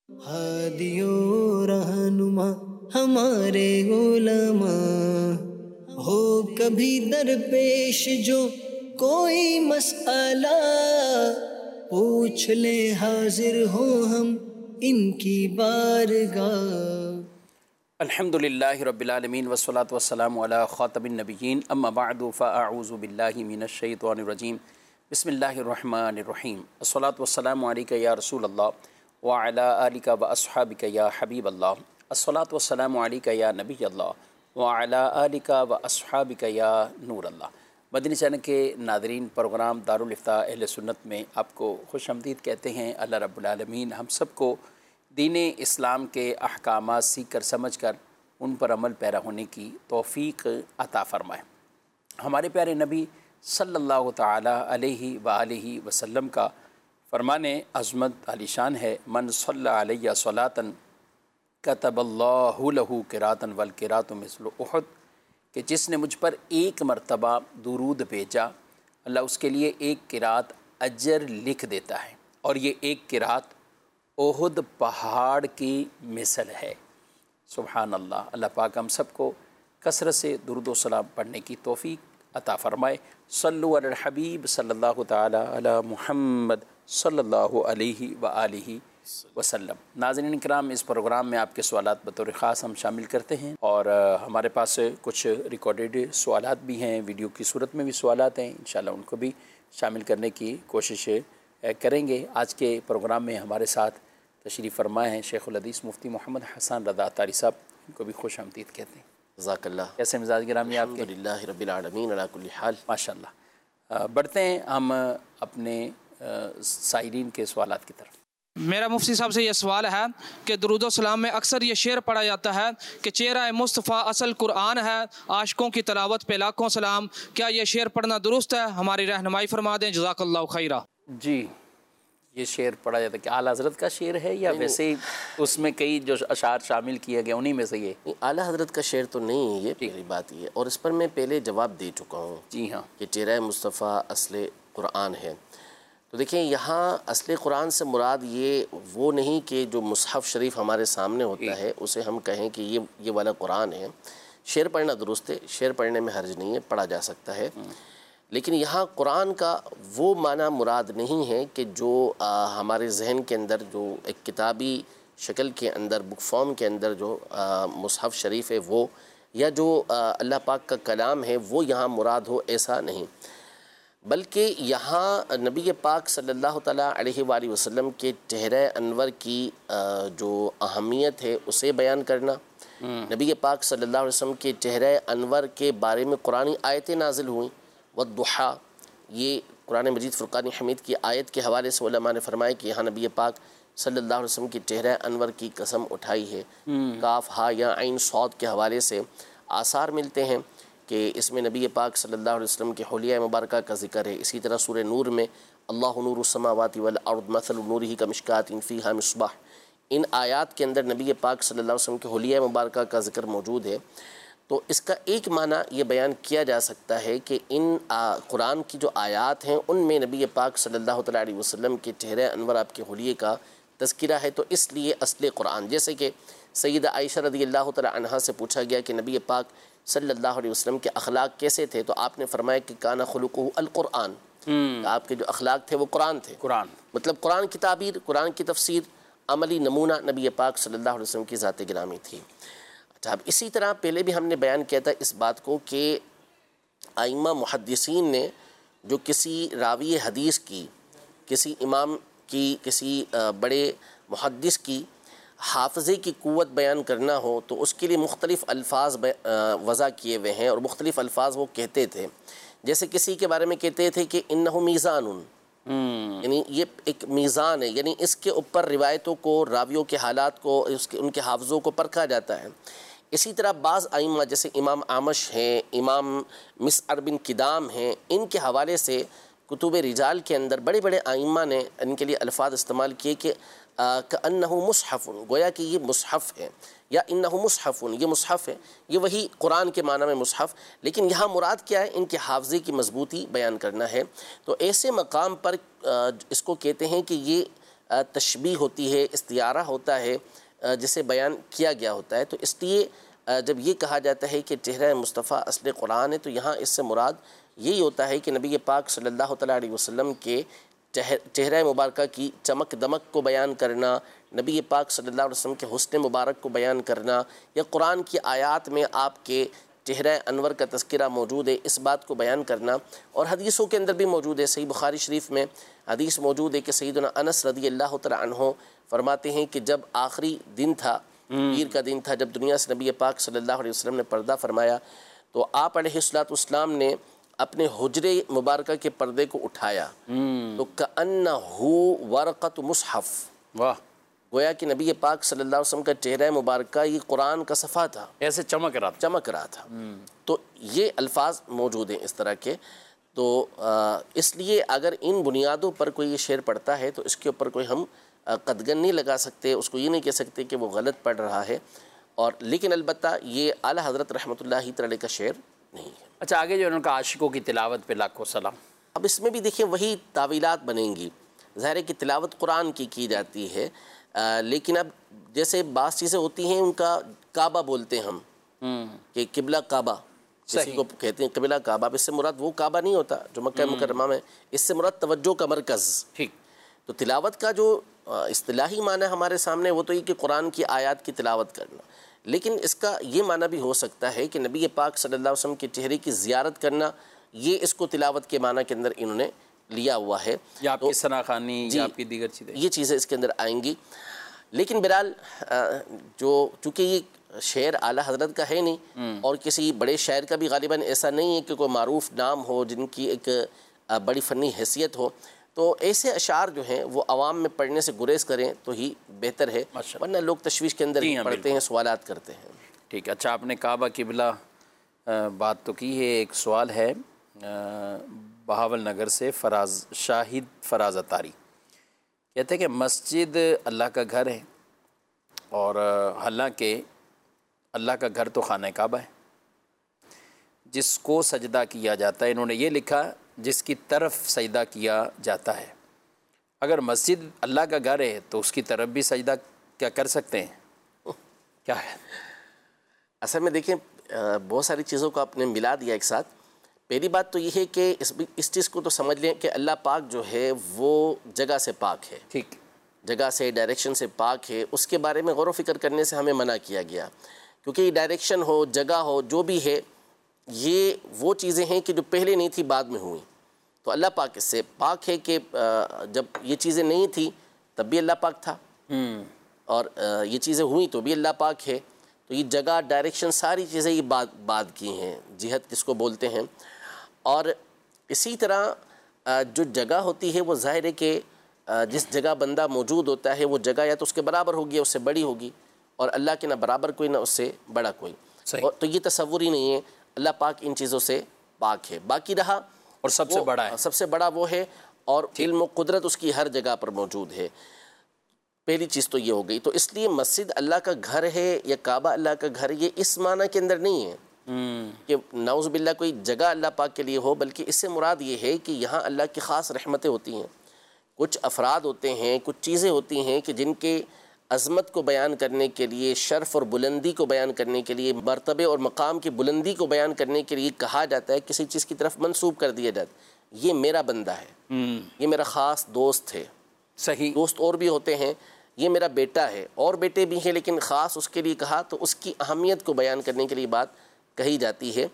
ہادیو رہنما ہمارے علماء، ہو کبھی درپیش جو کوئی مسئلہ، پوچھ لے حاضر ہو ہم ان کی بارگاہ۔ الحمدللہ رب العالمین والصلاة والسلام علی خاتم النبیین، اما بعد فاعوذ باللہ من الشیطان الرجیم، بسم اللہ الرحمن الرحیم۔ الصلاة والسلام علیکہ یا رسول اللہ وعلی آلکہ واصحابکہ یا حبیب اللہ، الصلاة والسلام علیکہ یا نبی اللہ وعلی آلکہ واصحابکہ یا نور اللہ۔ مدنی چینل کے ناظرین، پروگرام دارالافتاء اہل سنت میں آپ کو خوش آمدید کہتے ہیں۔ اللہ رب العالمین ہم سب کو دین اسلام کے احکامات سیکھ کر سمجھ کر ان پر عمل پیرا ہونے کی توفیق عطا فرمائے۔ ہمارے پیارے نبی صلی اللہ تعالی علیہ وآلہ وسلم کا فرمان عظمت علی شان ہے، من صلی علیہ صلاۃً کتب اللہ لہ قراۃً والقراۃ مثل احد، کہ جس نے مجھ پر ایک مرتبہ درود بھیجا، اللہ اس کے لیے ایک قرات اجر لکھ دیتا ہے، اور یہ ایک قرات احد پہاڑ کی مثل ہے۔ سبحان اللہ۔ اللہ پاک ہم سب کو کثرت سے درود و سلام پڑھنے کی توفیق عطا فرمائے۔ صلو علی الحبیب صلی اللہ تعالی علی محمد صلی اللہ علیہ وآلہ وسلم۔ ناظرین کرام، اس پروگرام میں آپ کے سوالات بطور خاص ہم شامل کرتے ہیں، اور ہمارے پاس کچھ ریکارڈڈ سوالات بھی ہیں، ویڈیو کی صورت میں بھی سوالات ہیں، انشاءاللہ ان کو بھی شامل کرنے کی کوشش کریں گے۔ آج کے پروگرام میں ہمارے ساتھ تشریف فرمائے ہیں شیخ الحدیث مفتی محمد حسن رضا عطاری صاحب، ان کو بھی خوش آمدید کہتے ہیں۔ جزاک اللہ۔ کیسے مزاج گرامی آپ کے؟ الحمدللہ رب العالمین علی کل حال۔ ماشاء اللہ۔ بڑھتے ہیں ہم اپنے سائرین کے سوالات کی طرف۔ میرا مفتی صاحب سے یہ سوال ہے کہ درود و سلام میں اکثر یہ شعر پڑھا جاتا ہے کہ چہرہ مصطفیٰ اصل قرآن ہے، عاشقوں کی تلاوت پہ لاکھوں سلام، کیا یہ شعر پڑھنا درست ہے؟ ہماری رہنمائی فرما دیں، جزاک اللہ خیرہ۔ جی، یہ شعر پڑھا جاتا ہے کہ اعلیٰ حضرت کا شعر ہے یا ویسے ہی اس میں کئی جو اشعار شامل کیے گئے انہی میں سے یہ؟ اعلیٰ حضرت کا شعر تو نہیں ہے، یہ پہلی بات یہ، اور اس پر میں پہلے جواب دے چکا ہوں۔ جی ہاں، کہ چہرہ مصطفیٰ اصل قرآن ہے۔ تو دیکھیں، یہاں اصل قرآن سے مراد یہ وہ نہیں کہ جو مصحف شریف ہمارے سامنے ہوتا ہے اسے ہم کہیں کہ یہ والا قرآن ہے۔ شعر پڑھنا درست ہے، شعر پڑھنے میں حرج نہیں ہے، پڑھا جا سکتا ہے، لیکن یہاں قرآن کا وہ معنی مراد نہیں ہے کہ جو ہمارے ذہن کے اندر جو ایک کتابی شکل کے اندر، بک فارم کے اندر جو مصحف شریف ہے وہ، یا جو اللہ پاک کا کلام ہے وہ یہاں مراد ہو، ایسا نہیں، بلکہ یہاں نبی پاک صلی اللہ تعالیٰ علیہ وآلہ وسلم کے چہرہ انور کی جو اہمیت ہے اسے بیان کرنا۔ نبی پاک صلی اللہ علیہ وسلم کے چہرہ انور کے بارے میں قرآنی آیتیں نازل ہوئیں، والضحیٰ، یہ قرآن مجید فرقان حمید کی آیت کے حوالے سے علماء نے فرمایا کہ یہاں نبی پاک صلی اللہ علیہ وسلم کے چہرہ انور کی قسم اٹھائی ہے۔ کاف ہا یا عین صاد کے حوالے سے آثار ملتے ہیں کہ اس میں نبی پاک صلی اللہ علیہ وسلم کے حلیہ مبارکہ کا ذکر ہے۔ اسی طرح سورہ نور میں اللہ نور السماوات والارض مثل نورہ کمشکات فیہا مصباح، ان آیات کے اندر نبی پاک صلی اللہ علیہ وسلم کے حلیہ مبارکہ کا ذکر موجود ہے۔ تو اس کا ایک معنی یہ بیان کیا جا سکتا ہے کہ ان قرآن کی جو آیات ہیں ان میں نبی پاک صلی اللہ تعالیٰ علیہ وسلم کے چہرہ انور آپ کے حلیے کا تذکرہ ہے، تو اس لیے اصل قرآن، جیسے کہ سیدہ عائشہ رضی اللہ تعالیٰ عنہا سے پوچھا گیا کہ نبی پاک صلی اللہ علیہ وسلم کے اخلاق کیسے تھے، تو آپ نے فرمایا کہ کانا خلقہ القرآن، آپ کے جو اخلاق تھے وہ قرآن تھے۔ قرآن مطلب قرآن کی تعبیر، قرآن کی تفسیر، عملی نمونہ نبی پاک صلی اللہ علیہ وسلم کی ذات گرامی تھی۔ اچھا، اب اسی طرح پہلے بھی ہم نے بیان کیا تھا اس بات کو کہ ائمہ محدثین نے جو کسی راوی حدیث کی، کسی امام کی، کسی بڑے محدث کی حافظے کی قوت بیان کرنا ہو تو اس کے لیے مختلف الفاظ وضع کیے ہوئے ہیں، اور مختلف الفاظ وہ کہتے تھے۔ جیسے کسی کے بارے میں کہتے تھے کہ انہ میزان، یعنی یہ ایک میزان ہے، یعنی اس کے اوپر روایتوں کو، راویوں کے حالات کو، ان کے حافظوں کو پرکھا جاتا ہے۔ اسی طرح بعض ائمہ جیسے امام اعمش ہیں، امام مسعر بن کدام ہیں، ان کے حوالے سے کتب رجال کے اندر بڑے بڑے ائمہ نے ان کے لیے الفاظ استعمال کیے کہ کأنہ مصحف، گویا کہ یہ مصحف ہے، یا انہ مصحف، یہ مصحف ہے، یہ وہی قرآن کے معنی میں مصحف، لیکن یہاں مراد کیا ہے؟ ان کے حافظے کی مضبوطی بیان کرنا ہے۔ تو ایسے مقام پر اس کو کہتے ہیں کہ یہ تشبیہ ہوتی ہے، استعارہ ہوتا ہے جسے بیان کیا گیا ہوتا ہے. تو اس لیے جب یہ کہا جاتا ہے کہ چہرہ مصطفیٰ اصل قرآن ہے، تو یہاں اس سے مراد یہی ہوتا ہے کہ نبی پاک صلی اللہ تعالیٰ علیہ وسلم کے چہرہ مبارکہ کی چمک دمک کو بیان کرنا، نبی پاک صلی اللہ علیہ وسلم کے حسن مبارک کو بیان کرنا، یا قرآن کی آیات میں آپ کے چہرہ انور کا تذکرہ موجود ہے، اس بات کو بیان کرنا. اور حدیثوں کے اندر بھی موجود ہے. صحیح بخاری شریف میں حدیث موجود ہے کہ سیدنا انس رضی اللہ تعالیٰ عنہ فرماتے ہیں کہ جب آخری دن تھا، پیر کا دن تھا، جب دنیا سے نبی پاک صلی اللہ علیہ وسلم نے پردہ فرمایا، تو آپ علیہ السلام نے اپنے حجرے مبارکہ کے پردے کو اٹھایا تو کأنہ ورقۃ مصحف، واہ، گویا کہ نبی پاک صلی اللہ علیہ وسلم کا چہرہ مبارکہ یہ قرآن کا صفحہ تھا، ایسے چمک رہا تھا. تو یہ الفاظ موجود ہیں اس طرح کے. تو اس لیے اگر ان بنیادوں پر کوئی یہ شعر پڑھتا ہے تو اس کے اوپر کوئی ہم قدغن نہیں لگا سکتے، اس کو یہ نہیں کہہ سکتے کہ وہ غلط پڑھ رہا ہے. اور لیکن البتہ یہ اعلیٰ حضرت رحمۃ اللہ تعالی کا شعر نہیں ہے. اچھا، آگے جو ان کا عاشقوں کی تلاوت پہ لاکھوں سلام. اب اس میں بھی دیکھیں وہی تعویلات بنیں گی. ظاہر ہے کہ تلاوت قرآن کی جاتی ہے، لیکن اب جیسے بعض چیزیں ہوتی ہیں، ان کا کعبہ بولتے ہیں ہم کہ قبلہ کعبہ، کسی کو کہتے ہیں قبلہ کعبہ. اب اس سے مراد وہ کعبہ نہیں ہوتا جو مکہ مکرمہ میں، اس سے مراد توجہ کا مرکز. ٹھیک. تو تلاوت کا جو اصطلاحی معنی ہمارے سامنے وہ تو یہ کہ قرآن کی آیات کی تلاوت کرنا، لیکن اس کا یہ معنی بھی ہو سکتا ہے کہ نبی پاک صلی اللہ علیہ وسلم کے چہرے کی زیارت کرنا، یہ اس کو تلاوت کے معنی کے اندر انہوں نے لیا ہوا ہے. یا آپ کی ثناخوانی یا آپ کی دیگر چیزیں، یہ چیزیں اس کے اندر آئیں گی. لیکن بہرحال چونکہ یہ شعر اعلیٰ حضرت کا ہے نہیں، اور کسی بڑے شاعر کا بھی غالباً ایسا نہیں ہے کہ کوئی معروف نام ہو جن کی ایک بڑی فنی حیثیت ہو، تو ایسے اشعار جو ہیں وہ عوام میں پڑھنے سے گریز کریں تو ہی بہتر ہے، ورنہ لوگ تشویش کے اندر پڑھتے ہیں، سوالات کرتے ہیں. ٹھیک. اچھا، آپ نے کعبہ قبلہ بات تو کی ہے. ایک سوال ہے بہاول نگر سے شاہد فراز اتاری، کہتے ہیں کہ مسجد اللہ کا گھر ہے، اور حالانکہ اللہ کا گھر تو خانہ کعبہ ہے، جس کو سجدہ کیا جاتا ہے، انہوں نے یہ لکھا جس کی طرف سجدہ کیا جاتا ہے. اگر مسجد اللہ کا گھر ہے تو اس کی طرف بھی سجدہ کیا کر سکتے ہیں؟ کیا ہے؟ اصل میں دیکھیں بہت ساری چیزوں کو آپ نے ملا دیا ایک ساتھ. پہلی بات تو یہ ہے کہ اس چیز کو تو سمجھ لیں کہ اللہ پاک جو ہے وہ جگہ سے پاک ہے. ٹھیک. جگہ سے، ڈائریکشن سے پاک ہے. اس کے بارے میں غور و فکر کرنے سے ہمیں منع کیا گیا، کیونکہ یہ ڈائریکشن ہو، جگہ ہو، جو بھی ہے، یہ وہ چیزیں ہیں کہ جو پہلے نہیں تھی بعد میں ہوئیں. تو اللہ پاک اس سے پاک ہے کہ جب یہ چیزیں نہیں تھی تب بھی اللہ پاک تھا، اور یہ چیزیں ہوئیں تو بھی اللہ پاک ہے. تو یہ جگہ، ڈائریکشن، ساری چیزیں یہ بات کی ہیں، جہت جس کو بولتے ہیں. اور اسی طرح جو جگہ ہوتی ہے وہ ظاہر ہے کہ جس جگہ بندہ موجود ہوتا ہے وہ جگہ یا تو اس کے برابر ہوگی، اس سے بڑی ہوگی، اور اللہ کے نہ برابر کوئی نہ اس سے بڑا کوئی. تو یہ تصور ہی نہیں ہے. اللہ پاک ان چیزوں سے پاک ہے. باقی رہا اور سب سے بڑا ہے، سب سے بڑا وہ ہے، اور علم و قدرت اس کی ہر جگہ پر موجود ہے. پہلی چیز تو یہ ہو گئی. تو اس لیے مسجد اللہ کا گھر ہے یا کعبہ اللہ کا گھر، یہ اس معنی کے اندر نہیں ہے کہ نعوذ باللہ کوئی جگہ اللہ پاک کے لیے ہو، بلکہ اس سے مراد یہ ہے کہ یہاں اللہ کی خاص رحمتیں ہوتی ہیں. کچھ افراد ہوتے ہیں، کچھ چیزیں ہوتی ہیں کہ جن کے عظمت کو بیان کرنے کے لیے، شرف اور بلندی کو بیان کرنے کے لیے، مرتبے اور مقام کی بلندی کو بیان کرنے کے لیے کہا جاتا ہے، کسی چیز کی طرف منسوب کر دیا جاتا ہے، یہ میرا بندہ ہے، یہ میرا خاص دوست ہے. صحیح. دوست اور بھی ہوتے ہیں، یہ میرا بیٹا ہے، اور بیٹے بھی ہیں، لیکن خاص اس کے لیے کہا تو اس کی اہمیت کو بیان کرنے کے لیے بات کہی جاتی ہے.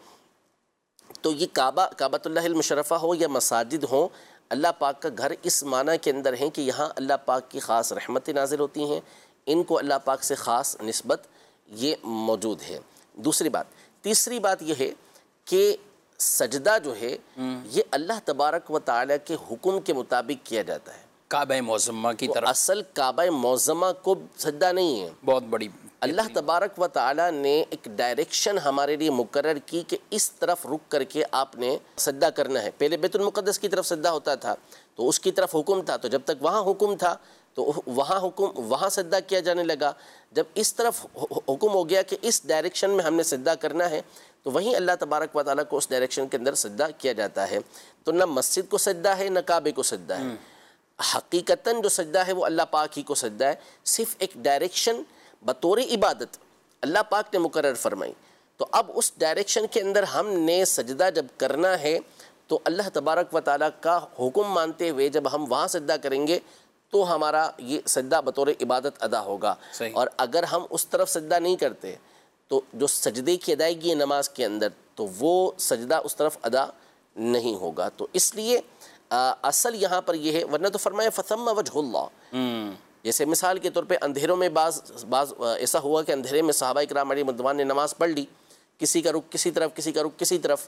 تو یہ کعبۃ اللہ المشرفہ ہو یا مساجد ہوں، اللہ پاک کا گھر اس معنی کے اندر ہیں کہ یہاں اللہ پاک کی خاص رحمتیں نازل ہوتی ہیں، ان کو اللہ پاک سے خاص نسبت یہ موجود ہے. دوسری بات. تیسری بات یہ ہے کہ سجدہ جو ہے یہ اللہ تبارک و تعالیٰ کے حکم کے مطابق کیا جاتا ہے. کعبہ معظمہ کی طرف، اصل کعبہ معظمہ کو سجدہ نہیں ہے. بہت بڑی اللہ تبارک و تعالیٰ نے ایک ڈائریکشن ہمارے لیے مقرر کی کہ اس طرف رک کر کے آپ نے سجدہ کرنا ہے. پہلے بیت المقدس کی طرف سجدہ ہوتا تھا تو اس کی طرف حکم تھا، تو جب تک وہاں حکم تھا تو وہاں سجدہ کیا جانے لگا. جب اس طرف حکم ہو گیا کہ اس ڈائریکشن میں ہم نے سجدہ کرنا ہے تو وہیں اللہ تبارک و تعالیٰ کو اس ڈائریکشن کے اندر سجدہ کیا جاتا ہے. تو نہ مسجد کو سجدہ ہے نہ کعبے کو سجدہ ہے. حقیقتاً جو سجدہ ہے وہ اللہ پاک ہی کو سجدہ ہے، صرف ایک ڈائریکشن بطور عبادت اللہ پاک نے مقرر فرمائی، تو اب اس ڈائریکشن کے اندر ہم نے سجدہ جب کرنا ہے تو اللہ تبارک و تعالیٰ کا حکم مانتے ہوئے جب ہم وہاں سجدہ کریں گے تو ہمارا یہ سجدہ بطور عبادت ادا ہوگا۔ اور اگر ہم اس طرف سجدہ نہیں کرتے تو جو سجدے کی ادائیگی ہے نماز کے اندر تو وہ سجدہ اس طرف ادا نہیں ہوگا۔ تو اس لیے اصل یہاں پر یہ ہے، ورنہ تو فرمایا فَثَمَّ وَجْهُ اللَّهِ، جیسے مثال کے طور پہ اندھیروں میں بعض ایسا ہوا کہ اندھیرے میں صحابہ کرام علیہم رضوان نے نماز پڑھ لی، کسی کا رخ کسی طرف، کسی کا رخ کسی طرف،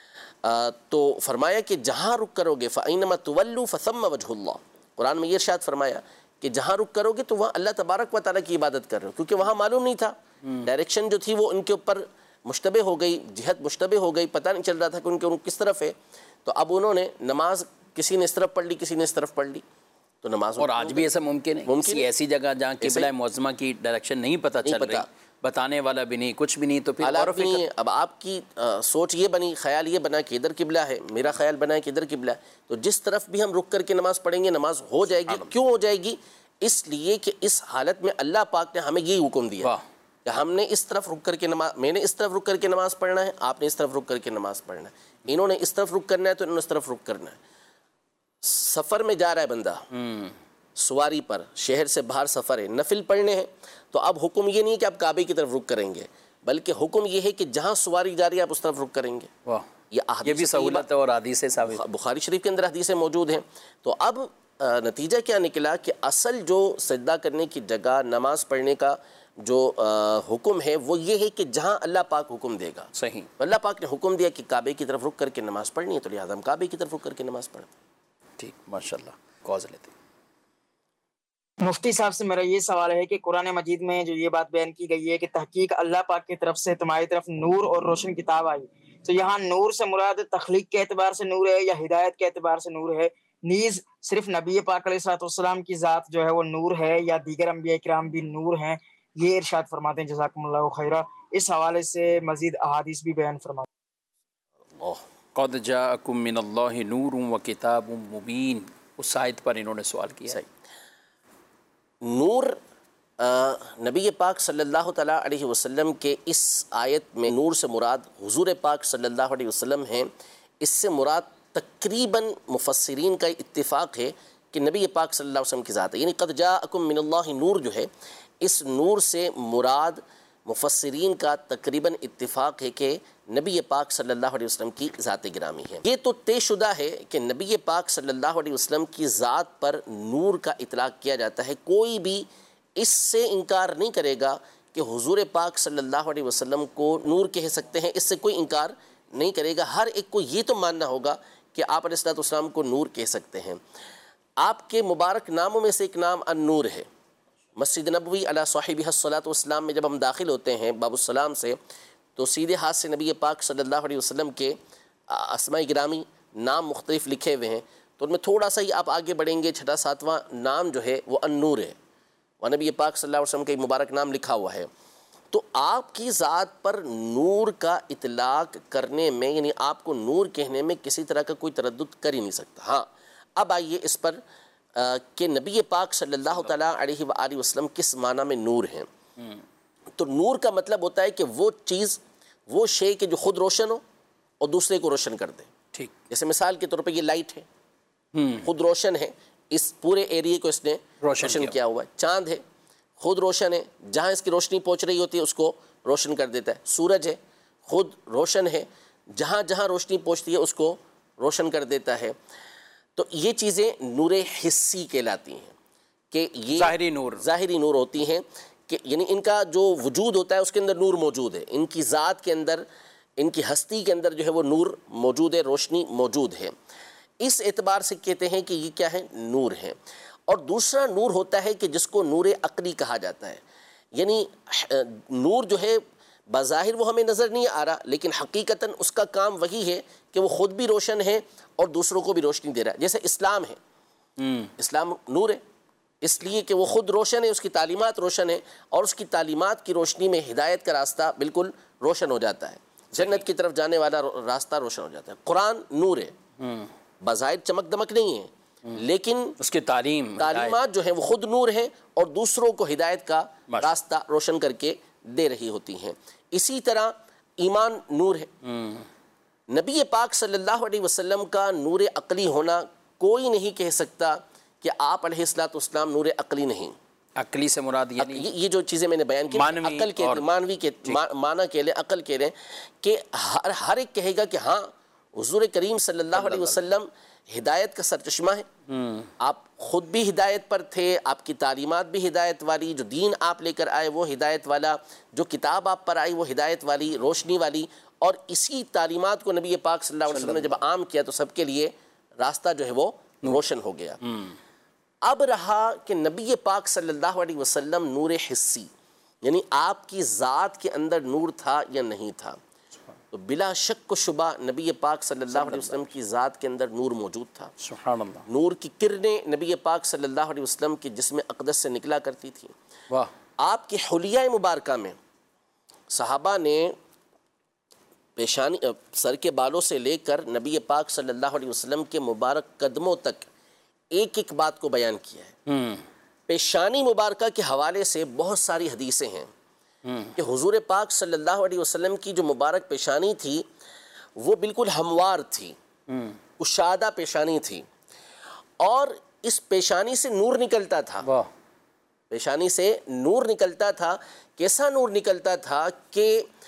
تو فرمایا کہ جہاں رخ کرو گے فَأَيْنَمَا تُوَلُّوا فَثَمَّ وَجْهُ اللَّهِ، قرآن میں یہ ارشاد فرمایا کہ جہاں رخ کرو گے تو وہاں اللہ تبارک و تعالیٰ کی عبادت کر رہے ہو، کیونکہ وہاں معلوم نہیں تھا، ڈائریکشن جو تھی وہ ان کے اوپر مشتبہ ہو گئی، جہت مشتبہ ہو گئی، پتہ نہیں چل رہا تھا کہ ان کے رخ کس طرف ہے، تو اب انہوں نے نماز کسی نے اس طرف پڑھ لی، کسی نے اس طرف پڑھ لی، تو نماز۔ اور آج بھی ایسا ممکن ہے، کسی ایسی جگہ جہاں قبلہ معظمہ کی ڈائریکشن نہیں پتہ چل رہی، بتانے والا بھی نہیں، کچھ بھی نہیں، تو پھر اور نہیں ہے۔ اب آپ کی سوچ یہ بنی، خیال یہ بنا کہ ادھر قبلہ ہے، میرا خیال بنا ہے کہ ادھر قبلہ ہے، تو جس طرف بھی ہم رک کر کے نماز پڑھیں گے نماز ہو جائے گی۔ کیوں ہو جائے گی؟ اس لیے کہ اس حالت میں اللہ پاک نے ہمیں یہی حکم دیا کہ ہم نے اس طرف رک کر کے نماز، میں نے اس طرف رک کر کے نماز پڑھنا ہے، آپ نے اس طرف رک کر کے نماز پڑھنا ہے، انہوں نے اس طرف رک کرنا ہے تو انہوں نے اس طرف رک کرنا ہے۔ سفر میں جا رہا ہے بندہ سواری پر، شہر سے باہر سفر ہے، نفل پڑھنے ہیں، تو اب حکم یہ نہیں کہ آپ کعبے کی طرف رک کریں گے، بلکہ حکم یہ ہے کہ جہاں سواری جا رہی ہے آپ اس طرف رک کریں گے۔ یہ بھی سہولت ہے اور حدیث ثابت، بخاری شریف کے اندر حدیثیں موجود ہیں۔ تو اب نتیجہ کیا نکلا کہ اصل جو سجدہ کرنے کی جگہ نماز پڑھنے کا جو حکم ہے وہ یہ ہے کہ جہاں اللہ پاک حکم دے گا۔ صحیح، اللہ پاک نے حکم دیا کہ کعبے کی طرف رک کر کے نماز پڑھنی ہے، تو لہٰذا ہم کعبے کی طرف رک کر کے نماز پڑھیں۔ ٹھیک، ماشاءاللہ، کاز لیتے ہیں۔ مفتی صاحب سے میرا یہ سوال ہے کہ قرآن مجید میں جو یہ بات بیان کی گئی ہے کہ تحقیق اللہ پاک کی طرف سے تمہاری طرف نور اور روشن کتاب آئی، تو یہاں نور سے مراد تخلیق کے اعتبار سے نور ہے یا ہدایت کے اعتبار سے نور ہے؟ نیز صرف نبی پاک علیہ السلام کی ذات جو ہے وہ نور ہے یا دیگر انبیاء کرام بھی نور ہیں؟ یہ ارشاد فرماتے ہیں جزاکم اللہ خیرہ۔ اس حوالے سے مزید احادیث بھی بیان فرماتے ہیں۔ قد جاءکم من اللہ نور و کتاب مبین، اس آیت پر انہوں نے سوال کیا ہے۔ نور نبی پاک صلی اللہ تعالیٰ علیہ وسلم کے اس آیت میں نور سے مراد حضور پاک صلی اللہ علیہ وسلم ہیں۔ اس سے مراد تقریباً مفسرین کا اتفاق ہے کہ نبی پاک صلی اللہ علیہ وسلم کی ذات ہے، یعنی قد جاءکم من اللہ نور جو ہے، اس نور سے مراد مفسرین کا تقریباً اتفاق ہے کہ نبی پاک صلی اللہ علیہ وسلم کی ذات گرامی ہے۔ یہ تو طے شدہ ہے کہ نبی پاک صلی اللہ علیہ وسلم کی ذات پر نور کا اطلاق کیا جاتا ہے، کوئی بھی اس سے انکار نہیں کرے گا کہ حضور پاک صلی اللہ علیہ وسلم کو نور کہہ سکتے ہیں، اس سے کوئی انکار نہیں کرے گا۔ ہر ایک کو یہ تو ماننا ہوگا کہ آپ علیہ السلام کو نور کہہ سکتے ہیں۔ آپ کے مبارک ناموں میں سے ایک نام النور ہے۔ مسجد نبوی علی صاحبہ الصلاۃ والسلام میں جب ہم داخل ہوتے ہیں باب السلام سے، تو سیدھے ہاتھ سے نبی پاک صلی اللہ علیہ وسلم کے اسماء گرامی نام مختلف لکھے ہوئے ہیں، تو ان میں تھوڑا سا ہی آپ آگے بڑھیں گے، 6واں 7واں نام جو ہے وہ النور ہے، وہ نبی پاک صلی اللہ علیہ وسلم کا مبارک نام لکھا ہوا ہے۔ تو آپ کی ذات پر نور کا اطلاق کرنے میں، یعنی آپ کو نور کہنے میں کسی طرح کا کوئی تردد کر ہی نہیں سکتا۔ ہاں، اب آئیے اس پر کہ نبی پاک صلی اللہ تعالیٰ علیہ وآلہ وسلم کس معنی میں نور ہیں۔ تو نور کا مطلب ہوتا ہے کہ وہ چیز، وہ شے کہ جو خود روشن ہو اور دوسرے کو روشن کر دے۔ ٹھیک، جیسے مثال کے طور پہ یہ لائٹ ہے، خود روشن ہے، اس پورے ایریے کو اس نے روشن کیا ہوا ہے۔ چاند ہے، خود روشن ہے، جہاں اس کی روشنی پہنچ رہی ہوتی ہے اس کو روشن کر دیتا ہے۔ سورج ہے، خود روشن ہے، جہاں جہاں روشنی پہنچتی ہے اس کو روشن کر دیتا ہے۔ تو یہ چیزیں نور حسی کہلاتی ہیں، کہ یہ ظاہری نور ہوتی ہیں، کہ یعنی ان کا جو وجود ہوتا ہے اس کے اندر نور موجود ہے، ان کی ذات کے اندر، ان کی ہستی کے اندر جو ہے وہ نور موجود ہے، روشنی موجود ہے۔ اس اعتبار سے کہتے ہیں کہ یہ کیا ہے، نور ہے۔ اور دوسرا نور ہوتا ہے کہ جس کو نور عقلی کہا جاتا ہے، یعنی نور جو ہے بظاہر وہ ہمیں نظر نہیں آ رہا، لیکن حقیقتاً اس کا کام وہی ہے کہ وہ خود بھی روشن ہے اور دوسروں کو بھی روشنی دے رہا ہے۔ جیسے اسلام ہے، اسلام نور ہے اس لیے کہ وہ خود روشن ہے، اس کی تعلیمات روشن ہے، اور اس کی تعلیمات کی روشنی میں ہدایت کا راستہ بالکل روشن ہو جاتا ہے، جنت کی طرف جانے والا راستہ روشن ہو جاتا ہے۔ قرآن نور ہے، بظاہر چمک دمک نہیں ہے، لیکن اس کی تعلیمات جو ہیں وہ خود نور ہیں اور دوسروں کو ہدایت کا راستہ روشن کر کے دے رہی ہوتی ہیں۔ اسی طرح ایمان نور ہے۔ نبی پاک صلی اللہ علیہ وسلم کا نور عقلی ہونا کوئی نہیں کہہ سکتا کہ آپ علیہ السلام نور عقلی نہیں۔ عقلی سے مراد یہ جو چیزیں میں نے بیان کی، عقل کے مانوی کے معنی کے لیں، عقل کے لیں، کہ ہر ایک کہے گا کہ ہاں حضور کریم صلی اللہ علیہ وسلم ہدایت کا سرچشمہ ہے، آپ خود بھی ہدایت پر تھے، آپ کی تعلیمات بھی ہدایت والی، جو دین آپ لے کر آئے وہ ہدایت والا، جو کتاب آپ پر آئی وہ ہدایت والی، روشنی والی، اور اسی تعلیمات کو نبی پاک صلی اللہ علیہ وسلم نے جب عام کیا تو سب کے لیے راستہ جو ہے وہ روشن ہو گیا۔ اب رہا کہ نبی پاک صلی اللہ علیہ وسلم نور حسی، یعنی آپ کی ذات کے اندر نور تھا یا نہیں تھا، تو بلا شک و شبہ نبی پاک صلی اللہ علیہ وسلم کی ذات کے اندر نور موجود تھا۔ سبحان اللہ۔ نور کی کرنیں نبی پاک صلی اللہ علیہ وسلم کے جسم اقدس سے نکلا کرتی تھیں۔ واہ۔ آپ کی حلیہ مبارکہ میں صحابہ نے پیشانی سر کے بالوں سے لے کر نبی پاک صلی اللہ علیہ وسلم کے مبارک قدموں تک ایک ایک بات کو بیان کیا ہے۔ پیشانی مبارکہ کے حوالے سے بہت ساری حدیثیں ہیں کہ حضور پاک صلی اللہ علیہ وسلم کی جو مبارک پیشانی تھی وہ بالکل ہموار تھی، کشادہ پیشانی تھی، اور اس پیشانی سے نور نکلتا تھا۔ پیشانی سے نور نکلتا تھا۔ کیسا نور نکلتا تھا کہ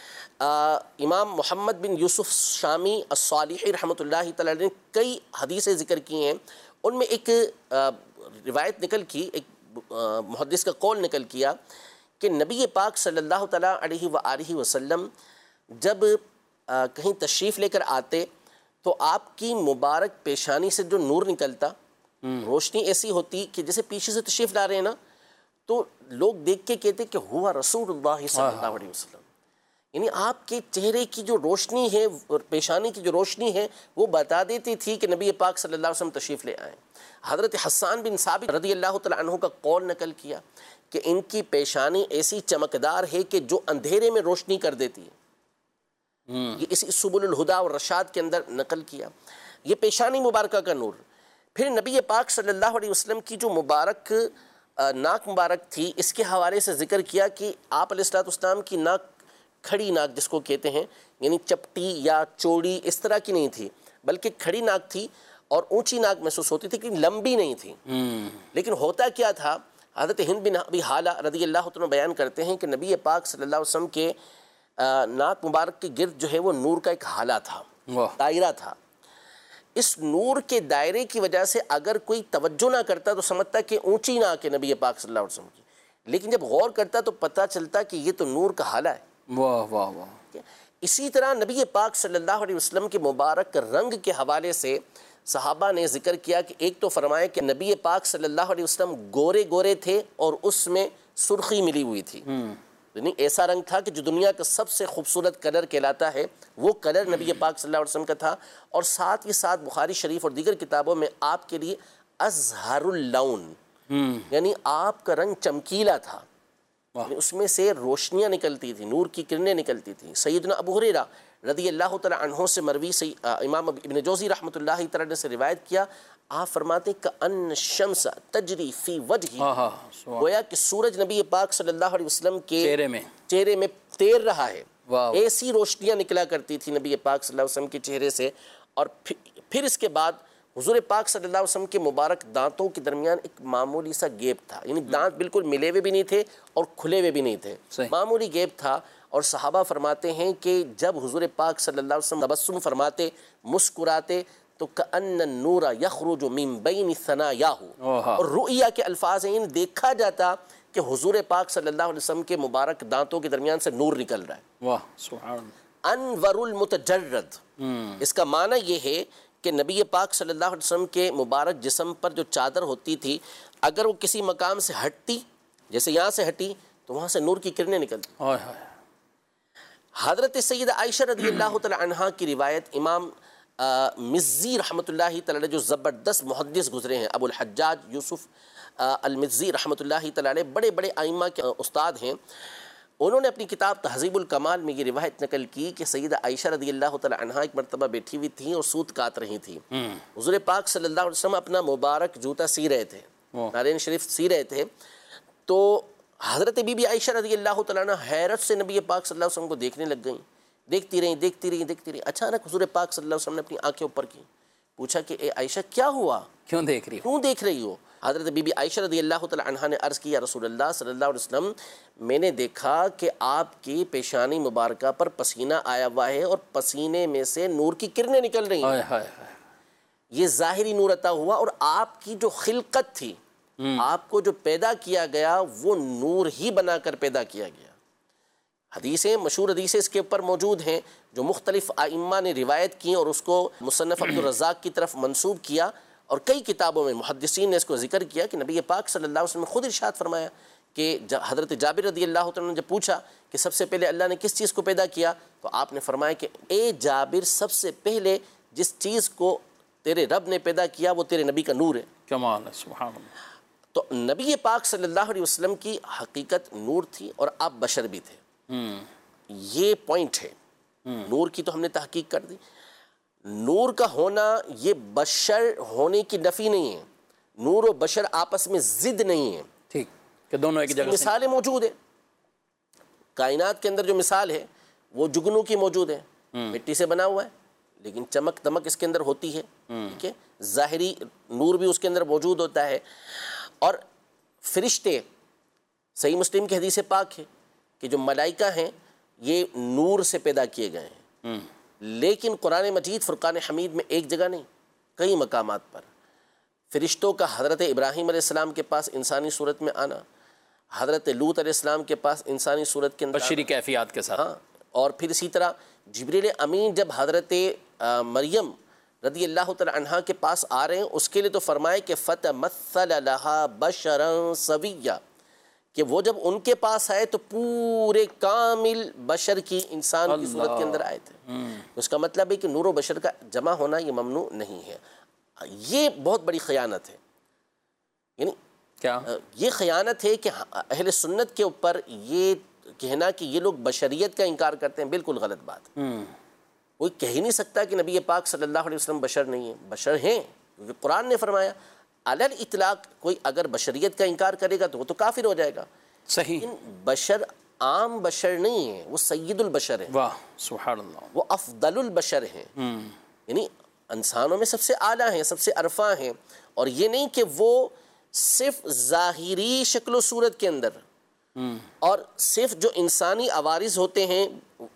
امام محمد بن یوسف شامی الصالحی رحمۃ اللہ تعالی نے کئی حدیثیں ذکر کی ہیں، ان میں ایک روایت نکل کی، ایک محدث کا قول نکل کیا کہ نبی پاک صلی اللہ تعالیٰ علیہ وآلہ وسلم جب کہیں تشریف لے کر آتے تو آپ کی مبارک پیشانی سے جو نور نکلتا، روشنی ایسی ہوتی کہ جیسے پیچھے سے تشریف لا رہے ہیں نا، تو لوگ دیکھ کے کہتے کہ ہوا رسول اللہ صلی اللہ علیہ وسلم، یعنی آپ کے چہرے کی جو روشنی ہے، پیشانی کی جو روشنی ہے، وہ بتا دیتی تھی کہ نبی پاک صلی اللہ علیہ وسلم تشریف لے آئیں۔ حضرت حسان بن ثابت رضی اللہ تعالیٰ عنہ کا قول نقل کیا کہ ان کی پیشانی ایسی چمکدار ہے کہ جو اندھیرے میں روشنی کر دیتی ہے۔ یہ اسی سبل الہدا اور رشاد کے اندر نقل کیا۔ یہ پیشانی مبارکہ کا نور۔ پھر نبی پاک صلی اللہ علیہ وسلم کی جو مبارک ناک مبارک تھی، اس کے حوالے سے ذکر کیا کہ آپ علیہ السلام کی ناک کھڑی ناک جس کو کہتے ہیں، یعنی چپٹی یا چوڑی اس طرح کی نہیں تھی، بلکہ کھڑی ناک تھی اور اونچی ناک محسوس ہوتی تھی، کہ لمبی نہیں تھی۔ لیکن ہوتا کیا تھا، حضرت ہند بن ابی حالہ رضی اللہ عنہ بیان کرتے ہیں کہ نبی پاک صلی اللہ علیہ وسلم کے ناک مبارک کے گرد جو ہے وہ نور کا ایک حالہ تھا، دائرہ تھا۔ اس نور کے دائرے کی وجہ سے اگر کوئی توجہ نہ کرتا تو سمجھتا کہ اونچی ناک ہے نبی پاک صلی اللہ علیہ وسلم کی، لیکن جب غور کرتا تو پتہ چلتا کہ یہ تو نور کا حالہ ہے۔ واہ واہ واہ۔ اسی طرح نبی پاک صلی اللہ علیہ وسلم کے مبارک رنگ کے حوالے سے صحابہ نے ذکر کیا کہ ایک تو فرمایا کہ نبی پاک صلی اللہ علیہ وسلم گورے گورے تھے اور اس میں سرخی ملی ہوئی تھی، یعنی ایسا رنگ تھا کہ جو دنیا کا سب سے خوبصورت کلر کہلاتا ہے وہ کلر نبی پاک صلی اللہ علیہ وسلم کا تھا۔ اور ساتھ ہی ساتھ بخاری شریف اور دیگر کتابوں میں آپ کے لیے ازہر اللون، یعنی آپ کا رنگ چمکیلا تھا، اس میں سے روشنیاں نکلتی تھی، نور کی کرنیں نکلتی تھیں۔ سیدنا ابو ہریرہ رضی اللہ تعالیٰ عنہ سے مروی امام ابن جوزی رحمۃ اللہ تعالیٰ نے سے روایت کیا، آپ فرماتے ہیں کأن الشمس تجری فی وجہی، گویا کہ سورج نبی پاک صلی اللہ علیہ وسلم کے چہرے میں تیر رہا ہے۔ ایسی روشنیاں نکلا کرتی تھی نبی پاک صلی اللہ علیہ وسلم کے چہرے سے۔ اور پھر اس کے بعد حضور پاک صلی اللہ علیہ وسلم کے مبارک دانتوں کے درمیان ایک معمولی سا گیپ تھا، یعنی دانت بالکل ملے ہوئے بھی نہیں تھے اور کھلے ہوئے بھی نہیں تھے، معمولی گیپ تھا۔ اور صحابہ فرماتے ہیں کہ جب حضور پاک صلی اللہ علیہ وسلم تبسم فرماتے، مسکراتے، تو کأن النور یخرج من بین ثنایاہ، اور رؤیا کے الفاظ ہیں، یعنی دیکھا جاتا کہ حضور پاک صلی اللہ علیہ وسلم کے مبارک دانتوں کے درمیان سے نور نکل رہا ہے۔ واہ سبحان اللہ۔ انور المتجرد، اس کا معنی یہ ہے کہ نبی پاک صلی اللہ علیہ وسلم کے مبارک جسم پر جو چادر ہوتی تھی، اگر وہ کسی مقام سے ہٹتی، جیسے یہاں سے ہٹی، تو وہاں سے نور کی کرنیں نکلتی۔ حضرت سیدہ عائشہ رضی اللہ تعالی عنہ کی روایت، امام مزی رحمۃ اللہ تعالی جو زبردست محدث گزرے ہیں، ابو الحجاج یوسف المزی رحمۃ اللہ تعالی بڑے بڑے ائمہ کے استاد ہیں، انہوں نے اپنی کتاب تہذیب الکمال میں یہ روایت نقل کی کہ سیدہ عائشہ رضی اللہ تعالی عنہا ایک مرتبہ بیٹھی ہوئی تھیں اور سوت کاٹ رہی تھیں. حضور پاک صلی اللہ علیہ وسلم اپنا مبارک جوتا سی رہے تھے, نالین شریف سی رہے تھے, تو حضرت بی بی عائشہ رضی اللہ تعالیٰ عنہ حیرت سے نبی پاک صلی اللہ علیہ وسلم کو دیکھنے لگ گئیں. دیکھتی رہیں. اچانک حضور پاک صلی اللہ علیہ وسلم نے اپنی آنکھیں اوپر کی, پوچھا کہ اے عائشہ کیا ہوا, کیوں دیکھ رہی ہو؟ حضرت بی بی عائشہ رضی اللہ تعالیٰ عنہ نے عرض کیا رسول اللہ صلی اللہ علیہ وسلم میں نے دیکھا کہ آپ کی پیشانی مبارکہ پر پسینہ آیا ہوا ہے اور پسینے میں سے نور کی کرنیں نکل رہی ہیں. یہ ظاہری نور عطا ہوا, اور آپ کی جو خلقت تھی, آپ کو جو پیدا کیا گیا وہ نور ہی بنا کر پیدا کیا گیا. حدیثیں, مشہور حدیثیں اس کے اوپر موجود ہیں جو مختلف ائمہ نے روایت کی اور اس کو مصنف عبدالرزاق کی طرف منسوب کیا, اور کئی کتابوں میں محدثین نے اس کو ذکر کیا کہ نبی پاک صلی اللہ علیہ وسلم نے خود ارشاد فرمایا کہ حضرت جابر رضی اللہ تعالیٰ نے جب پوچھا کہ سب سے پہلے اللہ نے کس چیز کو پیدا کیا, تو آپ نے فرمایا کہ اے جابر, سب سے پہلے جس چیز کو تیرے رب نے پیدا کیا وہ تیرے نبی کا نور ہے. کمال ہے, سبحان اللہ. تو نبی پاک صلی اللہ علیہ وسلم کی حقیقت نور تھی اور آپ بشر بھی تھے. یہ پوائنٹ ہے. نور کی تو ہم نے تحقیق کر دی. نور کا ہونا یہ بشر ہونے کی نفی نہیں ہے. نور و بشر آپس میں ضد نہیں ہے. ٹھیک, کہ دونوں ایک جگہ. مثالیں موجود ہیں کائنات کے اندر. جو مثال ہے وہ جگنو کی موجود ہے, مٹی سے بنا ہوا ہے لیکن چمک دمک اس کے اندر ہوتی ہے. ٹھیک ہے, ظاہری نور بھی اس کے اندر موجود ہوتا ہے. اور فرشتے, صحیح مسلم کی حدیث پاک ہے کہ جو ملائکہ ہیں یہ نور سے پیدا کیے گئے ہیں. لیکن قرآن مجید فرقان حمید میں ایک جگہ نہیں, کئی مقامات پر فرشتوں کا حضرت ابراہیم علیہ السلام کے پاس انسانی صورت میں آنا, حضرت لوط علیہ السلام کے پاس انسانی صورت کے اندر بشری کیفیات کے ساتھ. ہاں, اور پھر اسی طرح جبریل امین جب حضرت مریم رضی اللہ تعالی عنہا کے پاس آ رہے ہیں, اس کے لیے تو فرمائے کہ فتمثل لها بشرا سویا, کہ وہ جب ان کے پاس آئے تو پورے کامل بشر کی, انسان کی صورت کے اندر آئے تھے. اس کا مطلب ہے کہ نور و بشر کا جمع ہونا یہ ممنوع نہیں ہے. یہ بہت بڑی خیانت ہے. یعنی کیا یہ خیانت ہے کہ اہل سنت کے اوپر یہ کہنا کہ یہ لوگ بشریت کا انکار کرتے ہیں, بالکل غلط بات. کوئی کہہ ہی نہیں سکتا کہ نبی پاک صلی اللہ علیہ وسلم بشر نہیں ہیں. بشر ہیں, کیونکہ قرآن نے فرمایا علل اطلاق کوئی اگر بشریت کا انکار کرے گا تو وہ تو کافر ہو جائے گا. صحیح. لیکن بشر عام بشر نہیں ہے, وہ سید البشر ہے. واہ سبحان اللہ. وہ افضل البشر ہیں, یعنی انسانوں میں سب سے اعلیٰ ہیں, سب سے عرفاں ہیں. اور یہ نہیں کہ وہ صرف ظاہری شکل و صورت کے اندر اور صرف جو انسانی عوارض ہوتے ہیں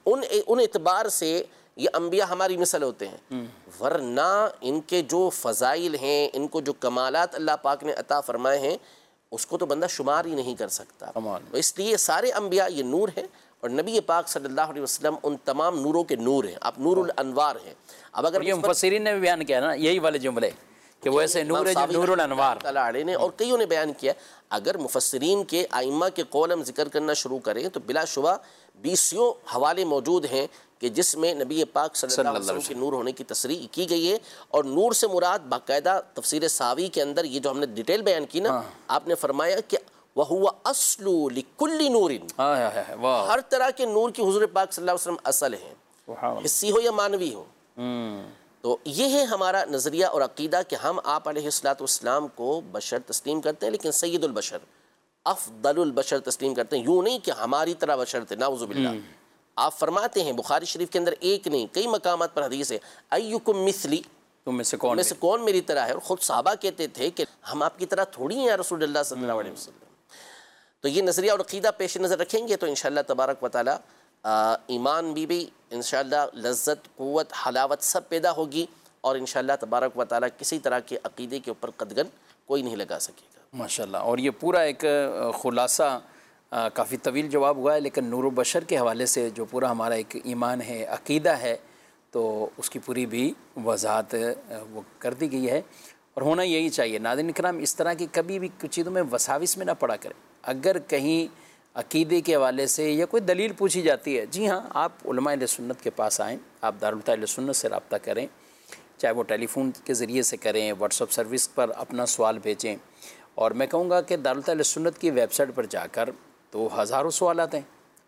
ان اعتبار سے یہ انبیاء ہماری مثل ہوتے ہیں, ورنہ ان کے جو فضائل ہیں, ان کو جو کمالات اللہ پاک نے عطا فرمائے ہیں, اس کو تو بندہ شمار ہی نہیں کر سکتا. تو اس لیے سارے انبیاء یہ نور ہیں, اور نبی پاک صلی اللہ علیہ وسلم ان تمام نوروں کے نور ہیں. آپ نور الانوار ہیں. اب اگر یہ مفسرین نے بھی بیان کیا نا یہی والے جملے کہ وہ ایسے نور ہے جو نور الانوار تعالیٰ نے, اور کئیوں نے بیان کیا. اگر مفسرین کے ائمہ کے قول ہم ذکر کرنا شروع کریں تو بلا شبہ 20 حوالے موجود ہیں کہ جس میں نبی پاک صلی اللہ علیہ وسلم کے نور ہونے کی تصریح کی گئی ہے. اور نور سے مراد باقاعدہ تفسیر ساوی کے اندر یہ جو ہم نے ڈیٹیل بیان کی نا, آپ نے فرمایا کہ وَهُوَ أَصْلُ لِكُلِّ نُورٍ, ہر طرح کے نور کی حضور پاک صلی اللہ علیہ وسلم اصل ہیں, حسی ہو یا مانوی ہو. تو یہ ہے ہمارا نظریہ اور عقیدہ کہ ہم آپ علیہ السلام کو بشر تسلیم کرتے ہیں, لیکن سید البشر, افضل البشر تسلیم کرتے ہیں. یوں نہیں کہ ہماری طرح بشر تھے, نعوذ باللہ. آپ فرماتے ہیں بخاری شریف کے اندر ایک نہیں کئی مقامات پر حدیث ہے, ایکم مثلی, تم میں سے کون میری طرح ہے. اور خود صحابہ کہتے تھے کہ ہم آپ کی طرح تھوڑی ہیں یا رسول اللہ صلی اللہ علیہ وسلم. تو یہ نظریہ اور عقیدہ پیش نظر رکھیں گے تو انشاءاللہ تبارک و تعالی ایمان بھی انشاءاللہ لذت, قوت, حلاوت سب پیدا ہوگی, اور انشاءاللہ تبارک و تعالی کسی طرح کے عقیدے کے اوپر قدغن کوئی نہیں لگا سکے گا. ماشاءاللہ. اور یہ پورا ایک خلاصہ کافی طویل جواب ہوا ہے, لیکن نور و بشر کے حوالے سے جو پورا ہمارا ایک ایمان ہے, عقیدہ ہے, تو اس کی پوری بھی وضاحت وہ کر دی گئی ہے, اور ہونا یہی چاہیے. ناظرین کرام, اس طرح کی کبھی بھی کچھ چیزوں میں وساوس میں نہ پڑا کریں. اگر کہیں عقیدے کے حوالے سے یا کوئی دلیل پوچھی جاتی ہے, جی ہاں آپ علماء اہل سنت کے پاس آئیں, آپ دارالفتہ اہل سنت سے رابطہ کریں, چاہے وہ ٹیلی فون کے ذریعے سے کریں, واٹس ایپ سروس پر اپنا سوال بھیجیں. اور میں کہوں گا کہ دارالفتہ اہل سنت کی ویب سائٹ پر جا کر تو ہزاروں سوالات ہیں,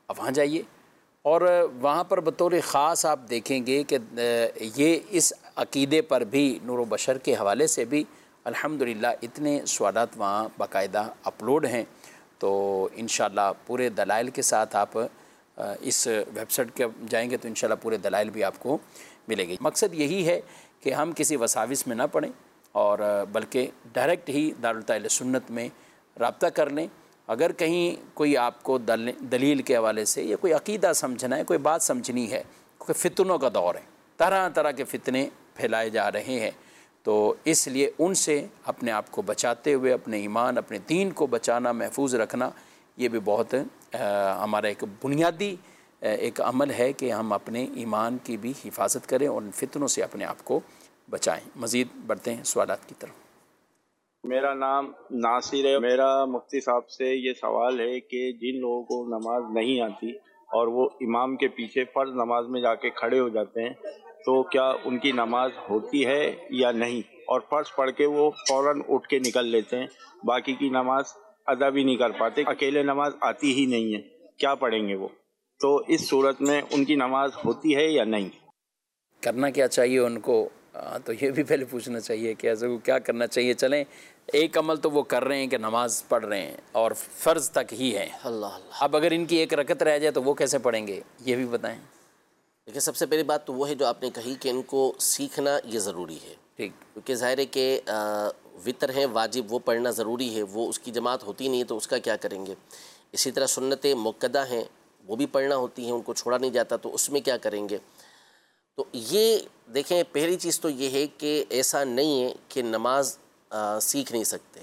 آپ وہاں جائیے، اور وہاں پر بطور خاص آپ دیکھیں گے کہ یہ اس عقیدے پر بھی نور و بشر کے حوالے سے بھی الحمدللہ اتنے سوالات وہاں باقاعدہ اپلوڈ ہیں، تو انشاءاللہ پورے دلائل کے ساتھ آپ اس ویب سائٹ کے جائیں گے تو انشاءاللہ پورے دلائل بھی آپ کو ملے گی۔ مقصد یہی ہے کہ ہم کسی وساوس میں نہ پڑیں اور بلکہ ڈائریکٹ ہی دارالتعلیم سنت میں رابطہ کر لیں۔ اگر کہیں کوئی آپ کو دلیل کے حوالے سے یا کوئی عقیدہ سمجھنا ہے، کوئی بات سمجھنی ہے، کیونکہ فتنوں کا دور ہے، طرح طرح کے فتنے پھیلائے جا رہے ہیں، تو اس لیے ان سے اپنے آپ کو بچاتے ہوئے اپنے ایمان، اپنے دین کو بچانا، محفوظ رکھنا، یہ بھی بہت ہمارا ایک بنیادی ایک عمل ہے کہ ہم اپنے ایمان کی بھی حفاظت کریں اور ان فتنوں سے اپنے آپ کو بچائیں۔ مزید بڑھتے ہیں سوالات کی طرف۔ میرا نام ناصر ہے۔ میرا مفتی صاحب سے یہ سوال ہے کہ جن لوگوں کو نماز نہیں آتی اور وہ امام کے پیچھے فرض نماز میں جا کے کھڑے ہو جاتے ہیں تو کیا ان کی نماز ہوتی ہے یا نہیں، اور فرض پڑھ کے وہ فوراً اٹھ کے نکل لیتے ہیں، باقی کی نماز ادا بھی نہیں کر پاتے، اکیلے نماز آتی ہی نہیں ہے، کیا پڑھیں گے وہ؟ تو اس صورت میں ان کی نماز ہوتی ہے یا نہیں؟ کرنا کیا چاہیے ان کو؟ تو یہ بھی پہلے پوچھنا چاہیے کہ ایسا کیا کرنا چاہیے۔ چلیں ایک عمل تو وہ کر رہے ہیں کہ نماز پڑھ رہے ہیں اور فرض تک ہی ہے، اللہ اللہ۔ اب اگر ان کی ایک رکعت رہ جائے تو وہ کیسے پڑھیں گے، یہ بھی بتائیں۔ دیکھیں سب سے پہلی بات تو وہ ہے جو آپ نے کہی کہ ان کو سیکھنا یہ ضروری ہے، ٹھیک، کیونکہ ظاہر ہے کہ وطر ہیں واجب، وہ پڑھنا ضروری ہے، وہ اس کی جماعت ہوتی نہیں ہے تو اس کا کیا کریں گے۔ اسی طرح سنت مؤکدہ ہیں وہ بھی پڑھنا ہوتی ہیں، ان کو چھوڑا نہیں جاتا تو اس میں کیا کریں گے۔ تو یہ دیکھیں پہلی چیز تو یہ ہے کہ ایسا نہیں ہے کہ نماز سیکھ نہیں سکتے۔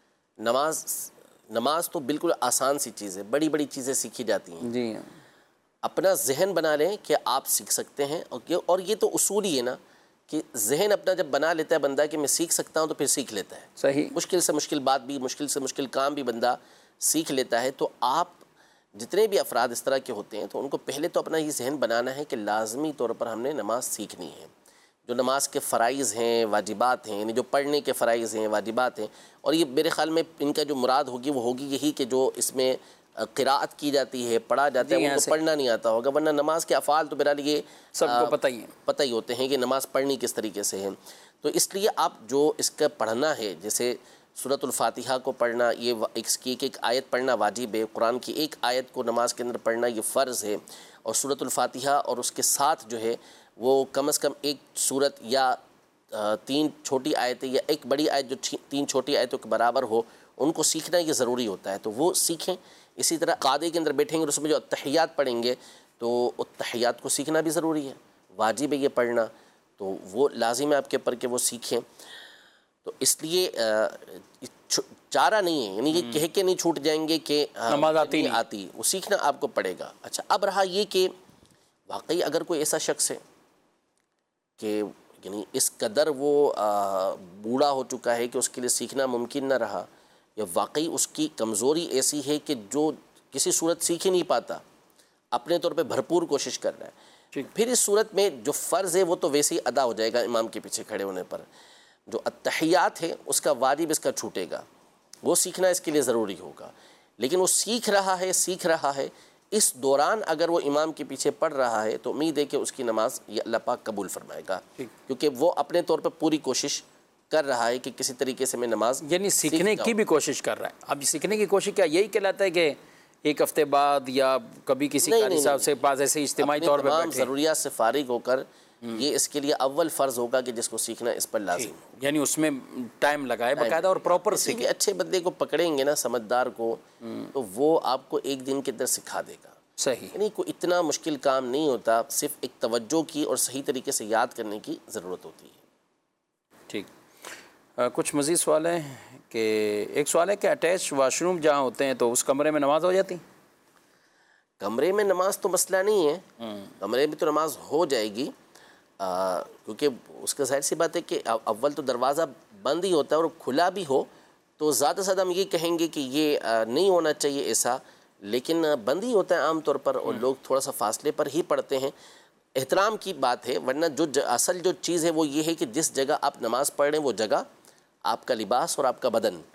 نماز تو بالکل آسان سی چیز ہے، بڑی بڑی چیزیں سیکھی جاتی ہیں۔ جی ہاں، اپنا ذہن بنا لیں کہ آپ سیکھ سکتے ہیں، اور یہ تو اصول ہی ہے نا کہ ذہن اپنا جب بنا لیتا ہے بندہ کہ میں سیکھ سکتا ہوں تو پھر سیکھ لیتا ہے۔ صحیح، مشکل سے مشکل بات بھی، مشکل سے مشکل کام بھی بندہ سیکھ لیتا ہے۔ تو آپ جتنے بھی افراد اس طرح کے ہوتے ہیں تو ان کو پہلے تو اپنا یہ ذہن بنانا ہے کہ لازمی طور پر ہم نے نماز سیکھنی ہے۔ جو نماز کے فرائض ہیں، واجبات ہیں، یعنی جو پڑھنے کے فرائض ہیں، واجبات ہیں، اور یہ میرے خیال میں ان کا جو مراد ہوگی وہ ہوگی یہی کہ جو اس میں قراءت کی جاتی ہے، پڑھا جاتا ہے، ان کو پڑھنا نہیں آتا ہوگا، ورنہ نماز کے افعال تو بہرحال یہ سب کو پتہ ہی ہوتے ہیں کہ نماز پڑھنی کس طریقے سے ہے۔ تو اس لیے آپ جو اس کا پڑھنا ہے، جیسے سورۃ الفاتحہ کو پڑھنا، یہ اس کی ایک ایک آیت پڑھنا واجب ہے، قرآن کی ایک آیت کو نماز کے اندر پڑھنا یہ فرض ہے، اور سورۃ الفاتحہ اور اس کے ساتھ جو ہے وہ کم از کم ایک سورت یا 3 چھوٹی آیتیں یا ایک بڑی آیت جو 3 چھوٹی آیتوں کے برابر ہو، ان کو سیکھنا یہ ضروری ہوتا ہے، تو وہ سیکھیں۔ اسی طرح قاعدے کے اندر بیٹھیں گے اور اس میں جو التحیات پڑھیں گے تو التحیات کو سیکھنا بھی ضروری ہے، واجب ہے یہ پڑھنا، تو وہ لازم ہے آپ کے اوپر کہ وہ سیکھیں۔ تو اس لیے چارہ نہیں ہے، یعنی یہ کہہ کے نہیں چھوٹ جائیں گے کہ نماز آتی، وہ سیکھنا آپ کو پڑے گا۔ اچھا، اب رہا یہ کہ واقعی اگر کوئی ایسا شخص ہے کہ یعنی اس قدر وہ بوڑھا ہو چکا ہے کہ اس کے لیے سیکھنا ممکن نہ رہا، یا واقعی اس کی کمزوری ایسی ہے کہ جو کسی صورت سیکھ ہی نہیں پاتا، اپنے طور پہ بھرپور کوشش کر رہا ہے، پھر اس صورت میں جو فرض ہے وہ تو ویسے ہی ادا ہو جائے گا امام کے پیچھے کھڑے ہونے پر، جو التحیات ہے اس کا واجب اس کا چھوٹے گا، وہ سیکھنا اس کے لیے ضروری ہوگا۔ لیکن وہ سیکھ رہا ہے اس دوران اگر وہ امام کے پیچھے پڑھ رہا ہے تو امید ہے کہ اس کی نماز یہ اللہ پاک قبول فرمائے گا، کیونکہ وہ اپنے طور پہ پوری کوشش کر رہا ہے کہ کسی طریقے سے میں نماز یعنی سیکھنے کی بھی کوشش کر رہا ہے۔ اب سیکھنے کی کوشش کیا یہی کہلاتا ہے کہ ایک ہفتے بعد یا کبھی کسی قاری صاحب سے پاس ایسے اجتماعی طور پہ تمام ضروریات سے فارغ ہو کر یہ اس کے لیے اول فرض ہوگا کہ جس کو سیکھنا اس پر لازم ہو، یعنی اس میں ٹائم لگائے باقاعدہ اور پراپر سیکھے۔ اچھے بندے کو پکڑیں گے نا، سمجھدار کو، تو وہ آپ کو ایک دن کے اندر سکھا دے گا۔ صحیح، یعنی کوئی اتنا مشکل کام نہیں ہوتا، صرف ایک توجہ کی اور صحیح طریقے سے یاد کرنے کی ضرورت ہوتی ہے۔ ٹھیک، کچھ مزید سوال ہیں کہ ایک سوال ہے کہ اٹیچ واش روم جہاں ہوتے ہیں تو اس کمرے میں نماز ہو جاتی؟ کمرے میں نماز تو مسئلہ نہیں ہے، کمرے میں تو نماز ہو جائے گی، کیونکہ اس کا ظاہر سی بات ہے کہ اول تو دروازہ بند ہی ہوتا ہے، اور کھلا بھی ہو تو زیادہ سے زیادہ ہم یہ کہیں گے کہ یہ نہیں ہونا چاہیے ایسا، لیکن بند ہی ہوتا ہے عام طور پر، اور لوگ تھوڑا سا فاصلے پر ہی پڑھتے ہیں۔ احترام کی بات ہے، ورنہ جو اصل جو چیز ہے وہ یہ ہے کہ جس جگہ آپ نماز پڑھ رہے ہیں وہ جگہ، آپ کا لباس اور آپ کا بدن،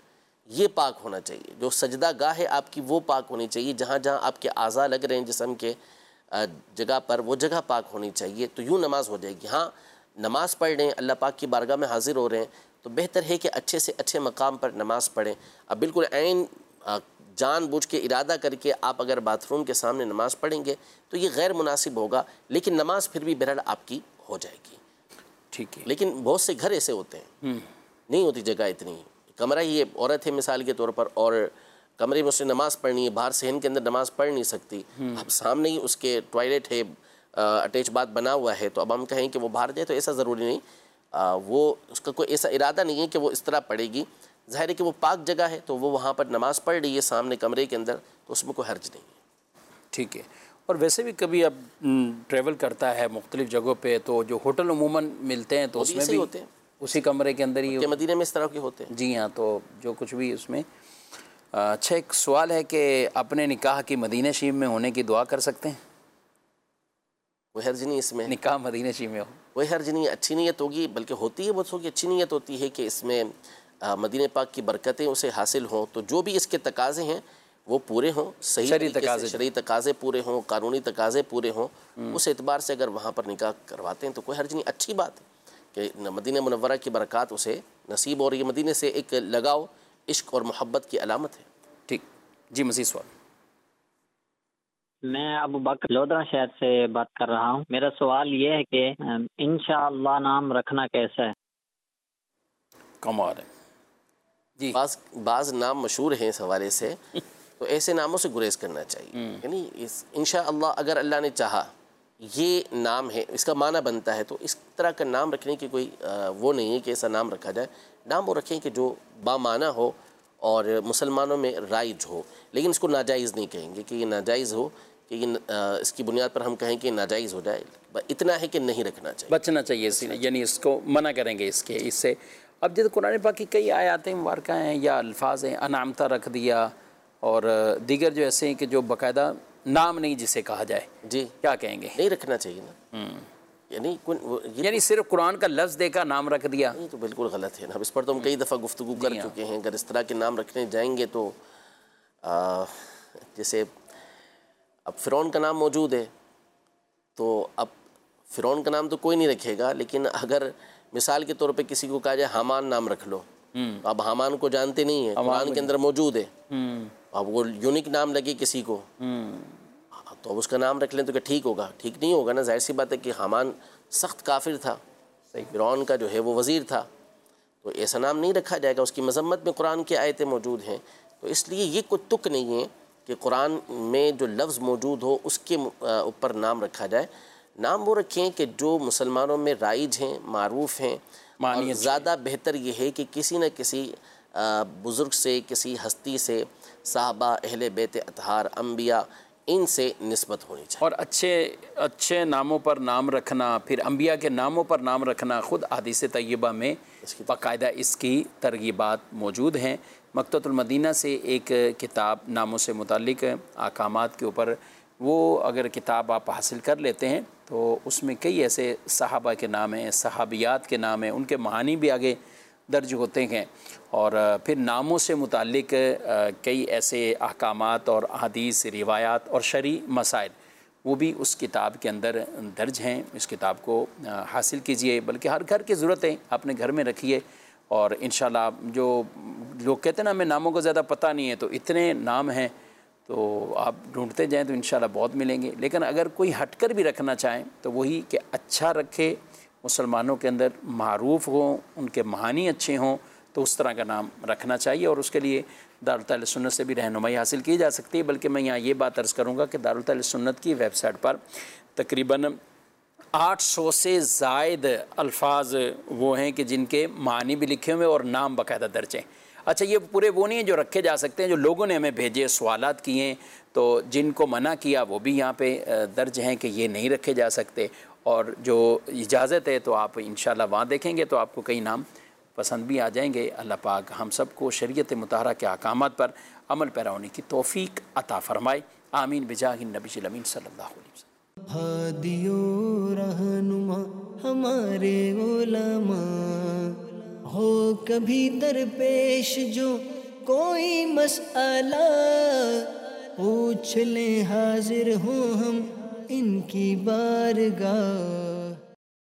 یہ پاک ہونا چاہیے. جو سجدہ گاہ ہے آپ کی وہ پاک ہونی چاہیے. جہاں جہاں آپ کے اعضاء لگ رہے ہیں جسم کے جگہ پر وہ جگہ پاک ہونی چاہیے. تو یوں نماز ہو جائے گی. ہاں نماز پڑھ رہے ہیں, اللہ پاک کی بارگاہ میں حاضر ہو رہے ہیں, تو بہتر ہے کہ اچھے سے اچھے مقام پر نماز پڑھیں. اب بالکل عین جان بوجھ کے ارادہ کر کے آپ اگر باتھ روم کے سامنے نماز پڑھیں گے تو یہ غیر مناسب ہوگا, لیکن نماز پھر بھی بہرحال آپ کی ہو جائے گی. ٹھیک ہے. لیکن بہت سے گھر ایسے ہوتے ہیں نہیں ہوتی جگہ اتنی, کمرہ یہ عورت ہے مثال کے طور پر اور کمرے میں اس نے نماز پڑھنی ہے, باہر صحن کے اندر نماز پڑھ نہیں سکتی, اب سامنے ہی اس کے ٹوائلٹ ہے, اٹیچ باتھ بنا ہوا ہے, تو اب ہم کہیں کہ وہ باہر جائے تو ایسا ضروری نہیں. وہ اس کا کوئی ایسا ارادہ نہیں ہے کہ وہ اس طرح پڑھے گی. ظاہر ہے کہ وہ پاک جگہ ہے تو وہ وہاں پر نماز پڑھ رہی ہے سامنے کمرے کے اندر, تو اس میں کوئی حرج نہیں ہے. ٹھیک ہے. اور ویسے بھی کبھی اب ٹریول کرتا ہے مختلف جگہوں پہ, تو جو ہوٹل عموماً ملتے ہیں تو اس میں بھی ہوتے ہیں, اسی کمرے کے اندر ہی کہ مدینے میں اس طرح کے ہوتے ہیں. جی ہاں, تو جو کچھ بھی اس میں. اچھا, ایک سوال ہے کہ اپنے نکاح کی مدینہ شریف میں ہونے کی دعا کر سکتے ہیں؟ کوئی حرج نہیں اس میں, نکاح مدینہ شریف میں ہو, کوئی حرج نہیں. اچھی نیت ہوگی, بلکہ ہوتی ہے بہت کی اچھی نیت ہوتی ہے کہ اس میں مدینہ پاک کی برکتیں اسے حاصل ہوں, تو جو بھی اس کے تقاضے ہیں وہ پورے ہوں, صحیح طریقے سے شرعی تقاضے پورے ہوں, قانونی تقاضے پورے ہوں, اس اعتبار سے اگر وہاں پر نکاح کرواتے ہیں تو کوئی حرج نہیں. اچھی بات ہے کہ مدینہ منورہ کی برکات اسے نصیب, اور یہ مدینہ سے ایک لگاؤ عشق اور محبت کی علامت ہے. ٹھیک. جی مزید سوال. میں ابو بکر لودھا شہر سے بات کر رہا ہوں. میرا سوال یہ ہے کہ انشاءاللہ نام رکھنا کیسا ہے؟ کمال ہے جی. بعض نام مشہور ہیں اس حوالے سے, تو ایسے ناموں سے گریز کرنا چاہیے. یعنی انشاءاللہ اگر اللہ نے چاہا یہ نام ہے, اس کا معنی بنتا ہے, تو اس طرح کا نام رکھنے کی کوئی وہ نہیں ہے کہ ایسا نام رکھا جائے. نام وہ رکھیں کہ جو بامعنی ہو اور مسلمانوں میں رائج ہو, لیکن اس کو ناجائز نہیں کہیں گے کہ یہ ناجائز ہو, کہ یہ اس کی بنیاد پر ہم کہیں کہ ناجائز ہو جائے. اتنا ہے کہ نہیں رکھنا چاہیے, بچنا چاہیے اس, یعنی اس کو منع کریں گے اس کے اس سے. اب جیسے قرآن پاک کی کئی آیاتیں مبارکہ ہیں یا الفاظ ہیں, انعمتہ رکھ دیا, اور دیگر جو ایسے ہیں کہ جو باقاعدہ نام نہیں جسے کہا جائے, جی کیا کہیں گے؟ نہیں رکھنا چاہیے نا. یعنی صرف قرآن کا لفظ دے کر نام رکھ دیا, یہ تو بالکل غلط ہے نا. اس پر تو ہم کئی دفعہ گفتگو کر چکے ہیں. اگر اس طرح کے نام رکھنے جائیں گے تو جیسے اب فرعون کا نام موجود ہے, تو اب فرعون کا نام تو کوئی نہیں رکھے گا, لیکن اگر مثال کے طور پہ کسی کو کہا جائے حامان نام رکھ لو, اب حامان کو جانتے نہیں ہیں, قرآن کے اندر موجود ہے, اب وہ یونیک نام لگے کسی کو تو اب اس کا نام رکھ لیں تو کہ ٹھیک ہوگا؟ ٹھیک نہیں ہوگا نا. ظاہر سی بات ہے کہ حامان سخت کافر تھا, فرعون کا جو ہے وہ وزیر تھا, تو ایسا نام نہیں رکھا جائے گا. اس کی مذمت میں قرآن کی آیتیں موجود ہیں, تو اس لیے یہ کوئی تک نہیں ہے کہ قرآن میں جو لفظ موجود ہو اس کے اوپر نام رکھا جائے. نام وہ رکھیں کہ جو مسلمانوں میں رائج ہیں, معروف ہیں, اور زیادہ بہتر یہ ہے کہ کسی نہ کسی بزرگ سے, کسی ہستی سے, صحابہ, اہل بیت اطہار, انبیاء, ان سے نسبت ہونی چاہیے. اور اچھے ناموں پر نام رکھنا, پھر انبیاء کے ناموں پر نام رکھنا, خود احادیث طیبہ میں باقاعدہ اس کی ترغیبات موجود ہیں. مکتبۃ المدینہ سے ایک کتاب ناموں سے متعلق احکامات کے اوپر, وہ اگر کتاب آپ حاصل کر لیتے ہیں تو اس میں کئی ایسے صحابہ کے نام ہیں, صحابیات کے نام ہیں, ان کے معانی بھی آگے درج ہوتے ہیں. اور پھر ناموں سے متعلق کئی ایسے احکامات اور احادیث, روایات اور شرعی مسائل وہ بھی اس کتاب کے اندر درج ہیں. اس کتاب کو حاصل کیجئے, بلکہ ہر گھر کی ضرورت ہے, اپنے گھر میں رکھیے. اور انشاءاللہ جو لوگ کہتے ہیں نا ہمیں ناموں کو زیادہ پتہ نہیں ہے, تو اتنے نام ہیں تو آپ ڈھونڈتے جائیں تو انشاءاللہ بہت ملیں گے. لیکن اگر کوئی ہٹ کر بھی رکھنا چاہیں تو وہی کہ اچھا رکھے, مسلمانوں کے اندر معروف ہوں, ان کے معانی اچھے ہوں, تو اس طرح کا نام رکھنا چاہیے. اور اس کے لیے دارالتحفظ سنت سے بھی رہنمائی حاصل کی جا سکتی ہے. بلکہ میں یہاں یہ بات عرض کروں گا کہ دارالتحفظ سنت کی ویب سائٹ پر تقریباً 800 سے زائد الفاظ وہ ہیں کہ جن کے معنی بھی لکھے ہوئے اور نام باقاعدہ درج ہیں. اچھا, یہ پورے وہ نہیں ہیں جو رکھے جا سکتے ہیں, جو لوگوں نے ہمیں بھیجے, سوالات کیے, تو جن کو منع کیا وہ بھی یہاں پہ درج ہیں کہ یہ نہیں رکھے جا سکتے. اور جو اجازت ہے تو آپ انشاءاللہ وہاں دیکھیں گے تو آپ کو کئی نام پسند بھی آ جائیں گے. اللہ پاک ہم سب کو شریعت مطہرہ کے احکامات پر عمل پیرا ہونے کی توفیق عطا فرمائے. آمین بجاہ النبی الامین صلی اللہ علیہ وسلم. ہادی و رہنما ہمارے علماء ہو کبھی درپیش جو کوئی مسئلہ پوچھ لیں حاضر ہوں ہم ان کی بارگاہ.